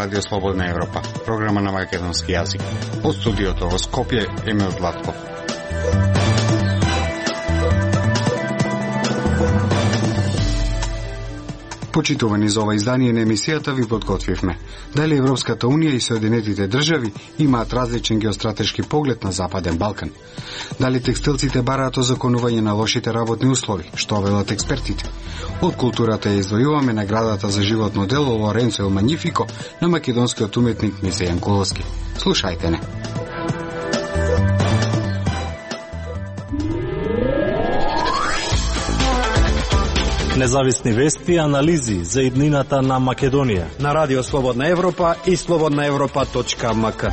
Радио Слободна Европа, програма на македонски јазик. Од студиото во Скопје, Емил Владков. Почитувани за ова издание на емисијата ви подготвивме. Дали Европската Унија и Соединетите држави имаат различен геостратешки поглед на Западен Балкан? Дали текстилците бараат озаконување на лошите работни услови? Што велат експертите? Од културата ја издвојуваме наградата за животно дело Лоренцо il Magnifico на македонскиот уметник Мице Јанкуловски. Слушајте не. Независни вести и анализи за иднината на Македонија на Радио Слободна Европа и slobodnaevropa.mk.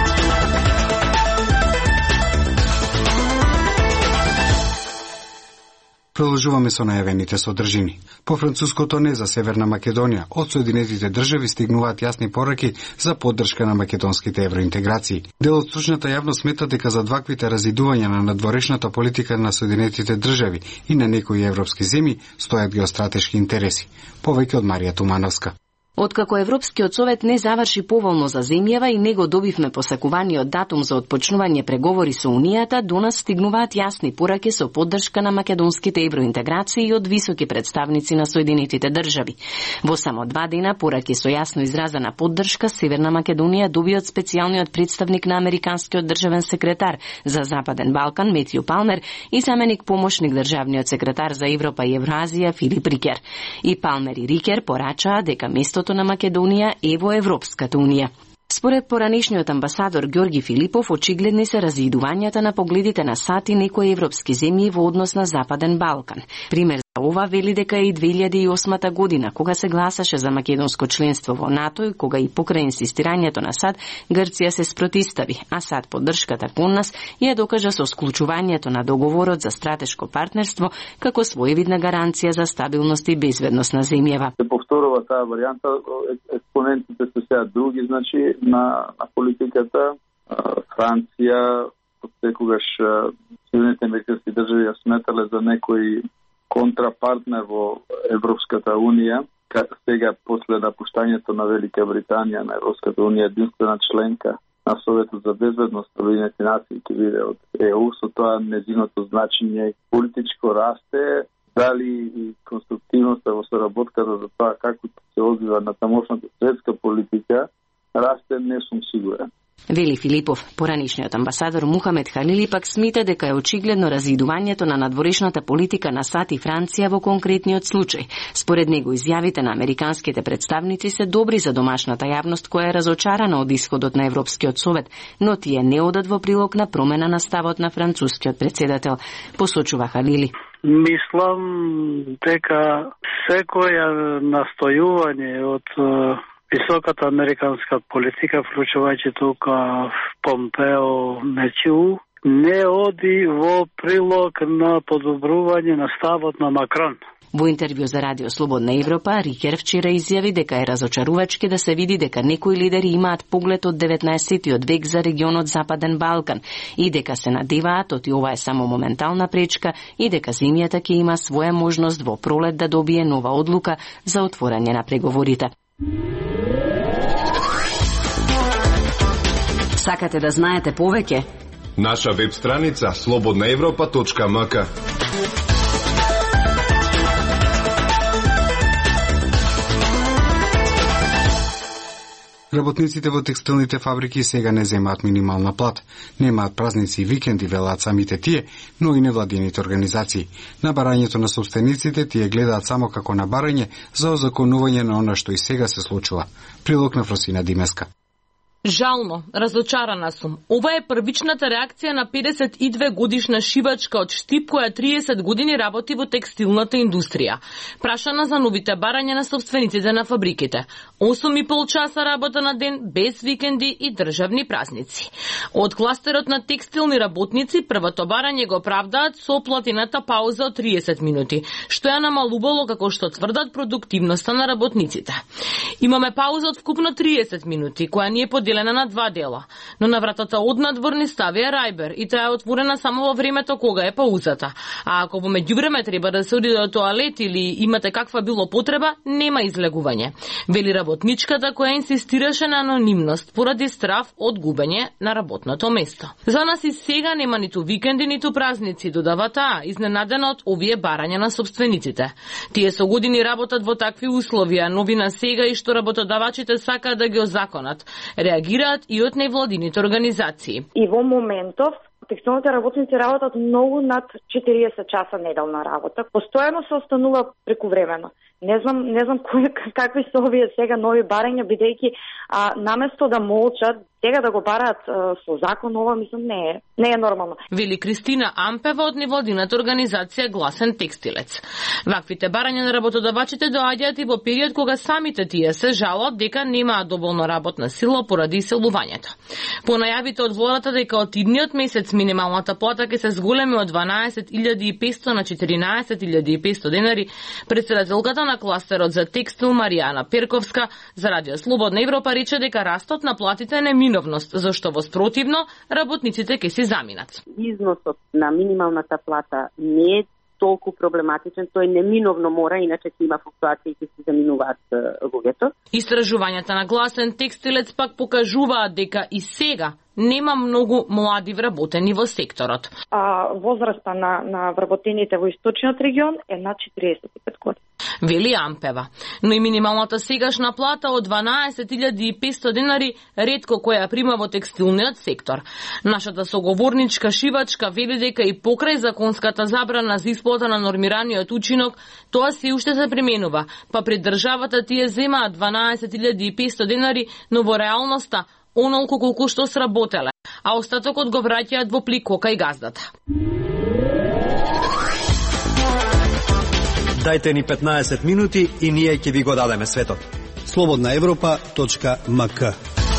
Продолжуваме со најавените содржини. По француското не за Северна Македонија, од Соединетите држави стигнуваат јасни пораки за поддршка на македонските евроинтеграции. Дел од стручната јавност смета дека за дваквите разидувања на надворешната политика на Соединетите држави и на некои европски земји стојат геостратешки интереси. Повеќе од Марија Тумановска. Откако Европскиот совет не заврши поволно за земјава и не го добивме посакуваниот датум за отпочнување преговори со Унијата, до нас стигнуваат јасни пораки со поддршка на македонските евроинтеграции од високи представници на Соединетите држави. Во само 2 дена пораки со јасно изразена поддршка Северна Македонија доби од специјалниот представник на американскиот државен секретар за Западен Балкан Метју Палмер и заменик помошник државниот секретар за Европа и Евразија Филип Рикер. И Палмер и Рикер порачаа дека местото на Македонија е во Европската Унија. Според поранешниот амбасадор Ѓорги Филипов, очигледни се разидувањата на погледите на САД и некои европски земји во однос на Западен Балкан. Пример за ова вели дека и 2008 година, кога се гласаше за македонско членство во НАТО и кога и покрај инсистирањето на САД, Грција се спротистави, а САД поддршката кон нас ја докажа со склучувањето на договорот за стратешко партнерство како своевидна гаранција за стабилност и безбедност на земјава. Се повторува таа варијанта, експонентите се сега други, значи на политиката. Франција секогаш Соединетите американски држави ја сметале за некој контрапартнер во Европската Унија. Сега, после напуштањето на Велика Британија на Европската Унија, единствена членка на Советот за безбедност на Обединетите нации ќе биде од ЕУ, со тоа незиното значење политичко расте. Дали и конструктивноста во соработката за тоа како се одвива на тамошната светска политика расте, не сум сигурен. Вели Филипов. Поранишниот амбасадор Мухамед Халили пак смита дека е очигледно разидувањето на надворешната политика на САД и Франција во конкретниот случај. Според него изјавите на американските представници се добри за домашната јавност која е разочарана од исходот на Европскиот совет, но тие не одат во прилог на промена на ставот на францускиот председател, посочува Халили. Мислам дека секоја настојување од високата американска политика, вклучувајќи тука Помпео Мечу, не оди во прилог на подобрување на ставот на Макрон. Во интервју за Радио Слободна Европа, Рикер вчера изјави дека е разочарувачки да се види дека некои лидери имаат поглед од 19-тиот век за регионот Западен Балкан и дека се надеваат оти ова е само моментална пречка и дека земјата ќе има своја можност во пролет да добие нова одлука за отворање на преговорите. Сакате да знаете повеќе? Наша веб страница slobodnaevropa.mk. Работниците во текстилните фабрики сега не земаат минимална плата. Немаат празници и викенди, велаат самите тие, но и невладините организации. На барањето на собствениците тие гледаат само како на барање за озаконување на она што и сега се случува. Прилог на Фросина Димеска. Жално, разочарана сум. Ова е првичната реакција на 52 годишна шивачка од Штип која 30 години работи во текстилната индустрија. Прашана за новите барања на собствениците на фабриките. 8,5 часа работа на ден, без викенди и државни празници. Од кластерот на текстилни работници, првото барање го оправдаат со платената пауза од 30 минути, што ја намалувало како што тврдат продуктивноста на работниците. Имаме пауза од вкупно 30 минути, која ни е поделена поделена на два дела, но на вратата од надвор ни ставија рајбер и таа е отворена само во времето кога е паузата. А ако во меѓувреме треба да се оди до тоалет или имате каква било потреба, нема излегување. Вели работничката која инсистираше на анонимност поради страв од губење на работното место. За нас и сега нема ниту викенди, ниту празници, додава таа, изненадена од овие барања на собствениците. Тие со години работат во такви условија, новина сега и што работодавачите сакаат да ги озаконат. Реагираат и од невладините организации. И во моментов текстилните работници работат многу над 40 часа неделна работа. Постојано се останува прекувремено. Не знам какви се овие сега нови барања, бидејќи наместо да молчат, сега да го бараат со закон, ова мислам не е нормално. Вели Кристина Ампева од невладината организација Гласен текстилец. Ваквите барања на работодавачите доаѓаат и во период кога самите тие се жалат дека немаат доволно работна сила поради иселувањето. По најавите од владата дека од идниот месец минималната плата ќе се зголеми од 12.500 на 14.500 денари, председателката на кластерот за текстил Маријана Перковска за Радио Слободна Европа рече дека растот на платите е неминовност, зашто воспротивно работниците ќе се заминат. Износот на минималната плата не е толку проблематичен, тој неминовно мора, иначе ќе има флуктуација и ќе се заминуваат луѓето. Истражувањата на Гласен текстилец пак покажуваат дека и сега нема многу млади вработени во секторот. Возраста на вработените во источниот регион е над 45 години. Вели Ампева. Но и минималната сегашна плата од 12.500 денари ретко која прима во текстилниот сектор. Нашата соговорничка шивачка вели дека и покрај законската забрана за исплата на нормираниот учинок, тоа се уште се применува, па пред државата тие земаат 12.500 денари, но во реалноста онолку колку што сработеле, а остатокот го враќаат во плик кај газдата. Дајте ни 15 минути и ние ќе ви го дадеме светот. slobodnaevropa.mk.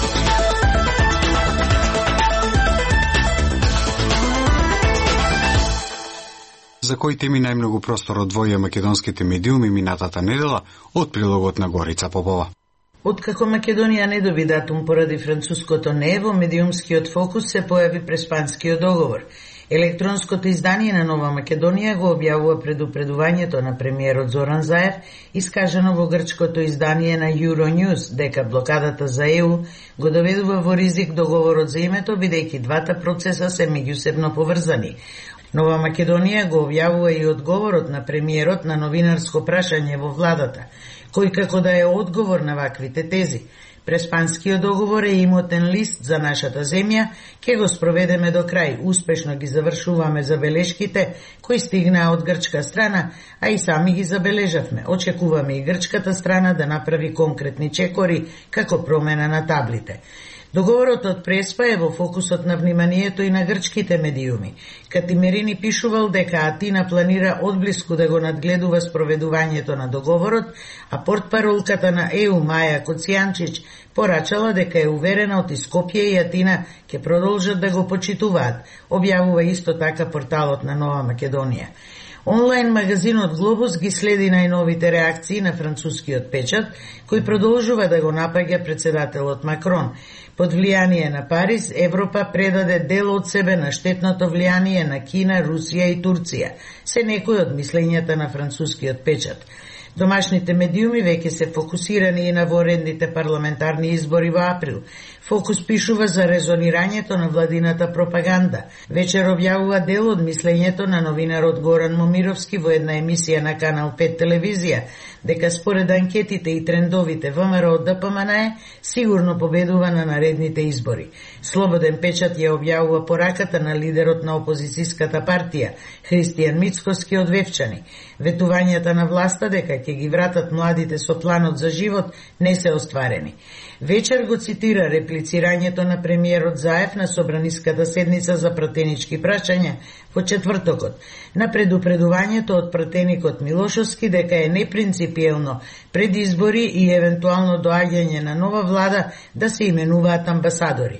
За кои теми најмногу простор одвоија македонските медиуми минатата недела од прилогот на Горица Попова. Откако Македонија не доби датум поради француското не, во медиумскиот фокус се појави Преспанскиот договор. Електронското издание на Нова Македонија го објавува предупредувањето на премиерот Зоран Заев, искажано во грчкото издание на Euronews, дека блокадата за ЕУ го доведува во ризик договорот за името, бидејќи двата процеса се меѓусебно поврзани. Нова Македонија го објавува и одговорот на премиерот на новинарско прашање во владата, кој како да е одговор на ваквите тези. Преспанскиот договор е имотен лист за нашата земја, ќе го спроведеме до крај, успешно ги завршуваме забелешките кои стигнаа од грчка страна, а и сами ги забележавме. Очекуваме и грчката страна да направи конкретни чекори како промена на таблите. Договорот од Преспа е во фокусот на вниманието и на грчките медиуми. Катимерини пишувал дека Атина планира одблиску да го надгледува спроведувањето на договорот, а портпаролката на ЕУ Маја Коцијанчич порачала дека е уверена од Скопје и Атина ќе продолжат да го почитуваат, објавува исто така порталот на Нова Македонија. Онлайн магазинот Глобус ги следи најновите реакции на францускиот печат, кој продолжува да го напаѓа председателот Макрон. Под влијание на Париз, Европа предаде дел од себе на штетното влијание на Кина, Русија и Турција, се некои од мислењата на францускиот печат. Домашните медиуми веќе се фокусирани и на воредните парламентарни избори во април. Фокус пишува за резонирањето на владината пропаганда. Вечер објавува дел од мислењето на новинарот Горан Момировски во една емисија на Канал 5 телевизија, дека според анкетите и трендовите ВМРО ДПМН сигурно победува на наредните избори. Слободен печат ја објавува пораката на лидерот на опозицијската партија, Христијан Мицкоски од Вевчани. Ветувањата на власта дека ќе ги вратат младите со планот за живот не се остварени. Вечер го цитира реплицирањето на премиерот Заев на собраниската седница за пратенички прашања во четвртокот, на предупредувањето од пратеникот Милошовски дека е непринципиелно пред избори и евентуално доаѓање на нова влада да се именуваат амбасадори.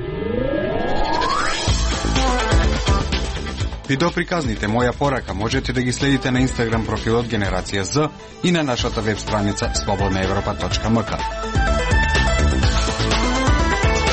Видеоприказните Моја порака можете да ги следите на Инстаграм профилот Генерација З и на нашата веб страница slobodnaevropa.mk.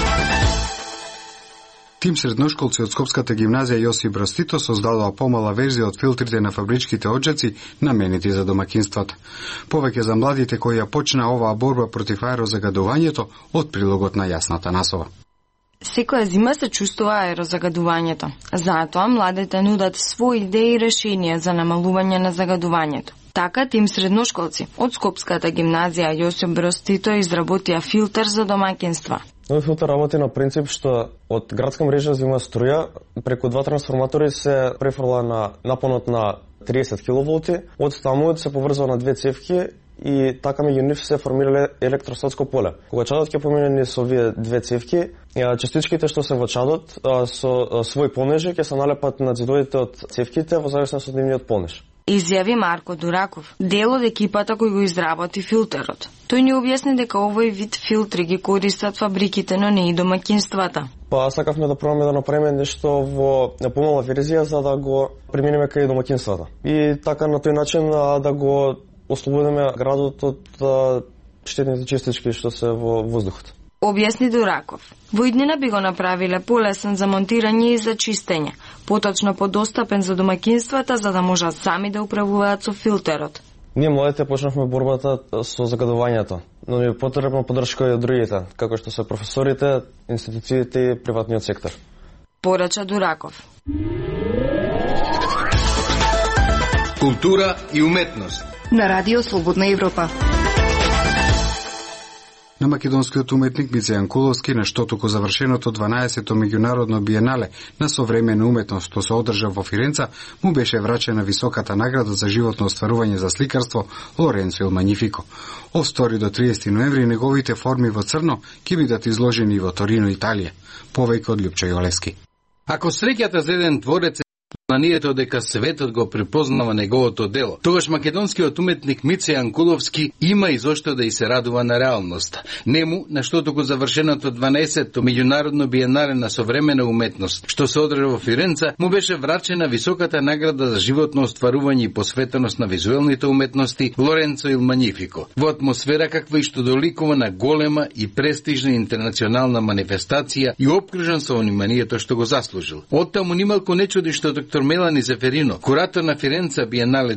Тим средношколци од Скопската гимназија Јосип Брз Тито создадоа помала верзија од филтрите на фабричките оджаци наменети за домакинствата. Повеќе за младите кои ја почна оваа борба против аерозагадувањето од прилогот на Јасната Насова. Секоја зима се чувствува аерозагадувањето. Затоа младите нудат свои идеи и решенија за намалување на загадувањето. Така, тим средношколци од Скопската гимназија Јосип Брз Тито изработија филтер за домаќинства. Овој филтер работи на принцип што од градска мрежа зема струја преку два трансформатори се префрла на напонот на 30 киловолти, од таму се поврзува на две цевки и така меѓу нив се формира електростатско поле. Кога чадот ќе помине низ овие две цевки, частичките што се во чадот со свој понеж ќе се налепат на ѕидовите од цевките во зависност од нивниот понеж. Изјави Марко Дураков, дел од екипата кој го изработи филтерот. Тој ни објасни дека овој вид филтри ги користат фабриките, но не и домаќинствата. Па сакавме да пробаме да направиме нешто во помала верзија за да го примениме кај домаќинствата. И така на тој начин да го ослободиме градот од штетните частички што се во воздухот. Објасни Дураков. Во иднина би го направиле полесен за монтирање и за чистење, поточно подостапен за домаќинствата за да можат сами да управуваат со филтерот. Ние младите почнавме борбата со загадувањето, но ни е потребна поддршка и од другите, како што се професорите, институциите и приватниот сектор. Порача Дураков. Култура и уметност. На Радио Слободна Европа. На македонскиот уметник Мице Јанкуловски на штотоку завршеното 12-то меѓународно биенале на современа уметност што се одржа во Фиренца, му беше врачена високата награда за животно остварување за сликарство Лоренцо il Magnifico. Од 2 до 30 ноември неговите форми во црно ќе бидат изложени во Торино, Италија. Повеќе од Лјупчо Јолевски. Ако среќата за еден творец знанието дека светот го препознава неговото дело, тогаш македонскиот уметник Мице Јанкуловски има и зошто да и се радува на реалноста. Нему, на штото го завршеното 12-то меѓународно биенале на современа уметност, што се одржа во Фиренца, му беше врачена високата награда за животно остварување и посветеност на визуелните уметности Лоренцо il Magnifico, во атмосфера каква и што доликува на голема и престижна интернационална манифестација и опкружен со вниманието што го заслужил. Оттаму нималку не чуди што доктор Мелани Зеферино, куратор на Фиренца биенале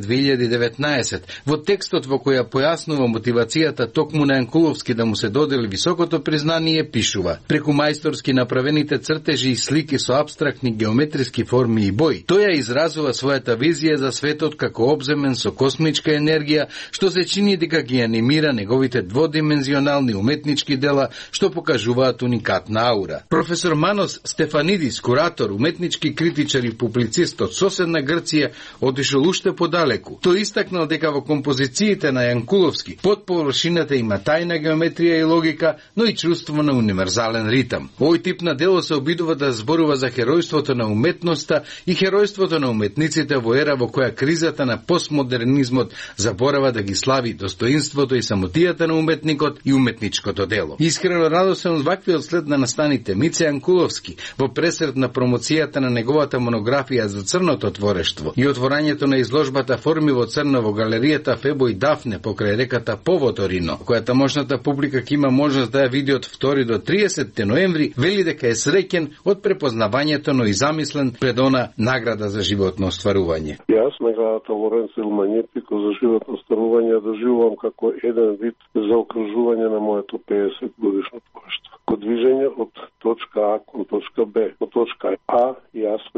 2019, во текстот во која појаснува мотивацијата токму на Јанкуловски да му се додели високото признание, пишува: преку мајсторски направените цртежи и слики со апстрактни геометриски форми и бои, тој ја изразува својата визија за светот како обземен со космичка енергија, што се чини дека ги анимира неговите дводимензионални уметнички дела, што покажуваат уникатна аура. Професор Манос Стефанидис, куратор, уметнички критичар и публицист од соседна Грција, одишол уште подалеку. Тој истакнал дека во композициите на Јанкуловски под површината има тајна геометрија и логика, но и чувство на универзален ритам. Овој тип на дело се обидува да зборува за херојството на уметноста и херојството на уметниците во ера во која кризата на постмодернизмот заборава да ги слави достоинството и самотијата на уметникот и уметничкото дело. Искрено радосен од ваквиот след на настаните Мице Јанкуловски во пресред на промоцијата на неговата монографија за црното творештво и отворањето на изложбата Форми во црно во галеријата Фебо и Дафне покрај реката По во Торино, која тамошната публика ќе има можност да ја види од 2 до 30 ноември, вели дека е среќен од препознавањето, но и замислен пред она награда за животно остварување. Јас наградата Лоренцо il Magnifico за животно остварување доживувам како еден вид за окружување на моето 50 годишно творештво. Ко движење од точка А кон точка Б. Од точка А јас во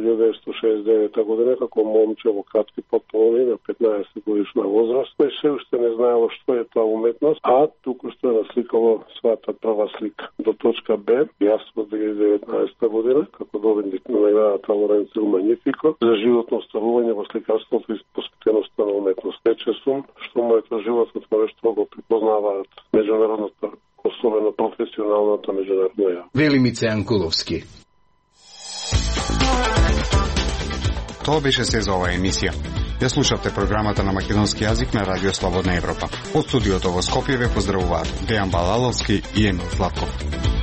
1969 година како момче во кратки панталони на 15 годишна возраст, кој се уште не знаело што е тоа уметност, а туку што е насликало својата прва слика. До точка Б, јас во 2019 година како добитник на наградата Лоренцо il Magnifico за животно остварување во сликарството и посветеноста на уметност. Вече сум што моето животно творештво го припознаваат меѓународната, особено професионалната меѓународна ја. Вели Мице Јанкуловски. Тоа беше се за оваа емисија. Ја слушавте програмата на македонски јазик на Радио Слободна Европа. Од студиото во Скопје ве поздравуваат Дејан Балаловски и Емил Златков.